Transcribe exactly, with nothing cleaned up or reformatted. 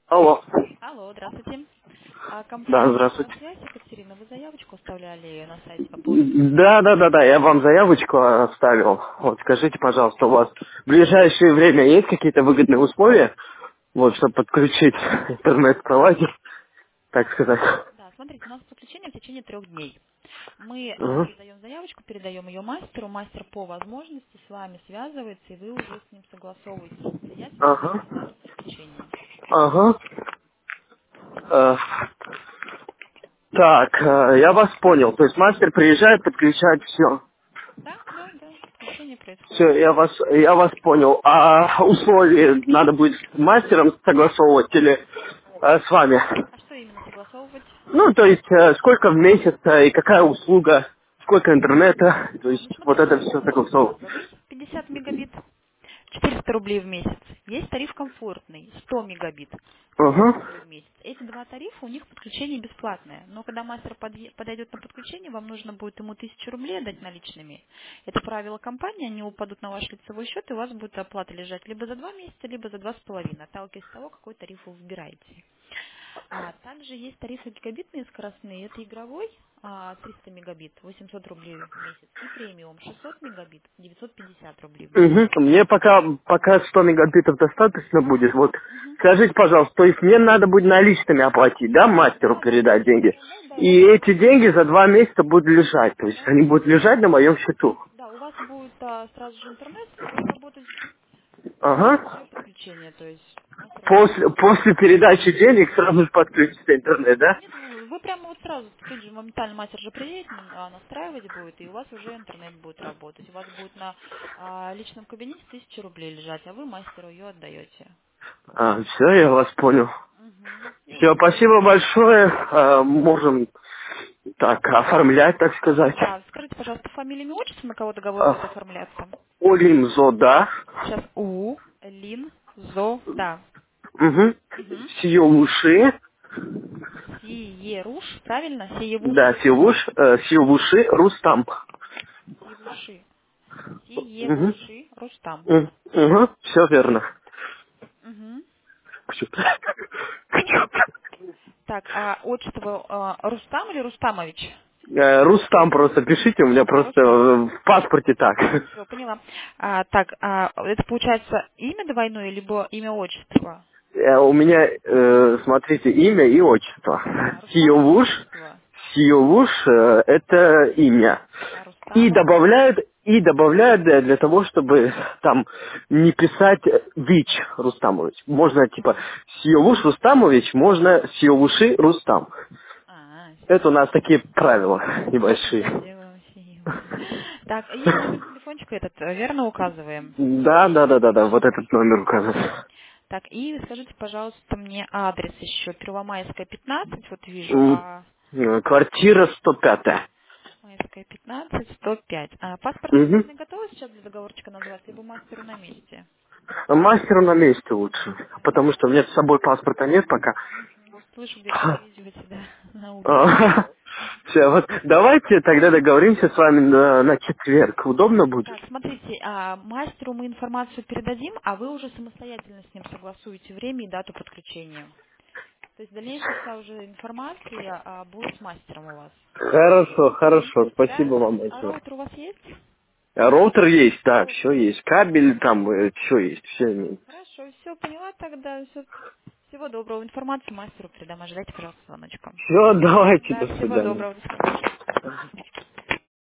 Алло. Алло, здравствуйте. А, Да, Компания здравствуйте. «Связь», Екатерина, вы заявочку оставляли на сайте по поводу Да, да, да, да, я вам заявочку оставил. Вот скажите, пожалуйста, у вас в ближайшее время есть какие-то выгодные условия, вот, чтобы подключить интернет-провайдер, так сказать? Да, смотрите, у нас подключение в течение трех дней. Мы а, Угу. создаем заявочку, передаем ее мастеру, мастер по возможности с вами связывается, и вы уже с ним согласовываете самостоятельно Ага. время и дату подключения. Ага. Э, так, э, я вас понял. То есть мастер приезжает, подключает все. Да, да, да, подключение происходит. Все, я вас, я вас понял. А условия надо будет с мастером согласовывать или э, с вами? А что именно согласовывать? Ну, то есть, э, сколько в месяц э, и какая услуга, сколько интернета, то А, ну есть, вот смотрите, это есть все тариф такое слово. базовый, пятьдесят мегабит, четыреста рублей в месяц. Есть тариф комфортный, сто мегабит, тысяча Ага. рублей в месяц. Эти два тарифа, у них подключение бесплатное. Но когда мастер подъе- подойдет на подключение, вам нужно будет ему тысячу рублей отдать наличными. Это правило компании, они упадут на ваш лицевой счет, и у вас будет оплата лежать либо за два месяца, либо за два с половиной, отталкиваясь от того, какой тариф вы выбираете. А также есть тарифы гигабитные скоростные. Это игровой а, триста мегабит, восемьсот рублей в месяц. И премиум шестьсот мегабит, девятьсот пятьдесят рублей в месяц. Мгм. Мне пока, пока сто мегабитов достаточно будет. Вот, Мгм. скажите, пожалуйста, то есть мне надо будет наличными оплатить, да, мастеру Да, да, передать наличными деньги? отправлять, да, и у И вас эти деньги за два месяца будут лежать, то есть да, они будут лежать на моем счету. да, у вас будет а, сразу же интернет работать Ага. после подключения, то есть мастер вам После, после передачи денег сразу же подключится интернет, да? нет, вы вы прямо вот сразу, тут же моментально мастер же приедет, м, а, настраивать будет, и у вас уже интернет будет работать. У вас будет на а, личном кабинете тысяча рублей лежать, а вы мастеру ее отдаете. А, все, я вас понял. Мгм. И Все, уже. спасибо большое. А, можем так оформлять, так сказать. Да, скажите, пожалуйста, фамилия, имя, отчество, на кого договор будет А, оформляться? Олимзо, да. Сейчас У, Лин, Зо, да. Угу. Угу. Сиевуши. Сиеруш, правильно? Да, Сиевуши. Сиевуш, э, Сиевуши, Рустам. Сиевуши. Угу. Сиевуши, Рустам. Угу. Все верно. Угу. Кчу. Так, а отчество а, Рустам или Рустамович? Э, Рустам просто пишите, у меня просто Рустам. э, в паспорте так. Все, поняла. А, так, а, это получается имя двойное, либо имя отчество? Э, У меня, э, смотрите, имя и отчество. А, Рустамов Сиевуш, отчество. Сиевуш э, это имя. А И Рустамов? добавляют, и добавляют для, для того, чтобы там не писать э, Вич Рустамович. Можно типа А, Сиевуш Рустамович, можно Сиевуши Рустам. а, Это у нас такие правила небольшие. я сделаю Сиевуши. Так, и номер телефончика этот э, верно указываем? Да, да, да, да, да, вот этот номер указан. Так, и скажите, пожалуйста, мне адрес еще. Первомайская, пятнадцать, вот вижу, М, а э, Квартира сто пять. Майская, пятнадцать, сто пять. А паспортные Угу. данные готовы сейчас для договорчика назвать, либо мастеру на месте? Мастеру на месте лучше, потому что у меня с собой паспорта нет пока. Мгм. Слышу, где-то вылизываете, да, на улице. Все, вот давайте тогда договоримся с вами на, на четверг. Удобно будет? Так, смотрите, а, мастеру мы информацию передадим, а вы уже самостоятельно с ним согласуете время и дату подключения. То есть дальнейшая вся уже информация а, будет с мастером у вас. Хорошо, То хорошо, есть спасибо связь, вам а большое. роутер у вас есть? А роутер есть, да, Роутер все есть. есть. Кабель там, все есть, все имеется. Хорошо, все, поняла тогда. Всё. Всего доброго. Информацию мастеру передам. Ожидайте, пожалуйста, звоночка. Все, давайте, Да, до всего свидания. доброго. До свидания.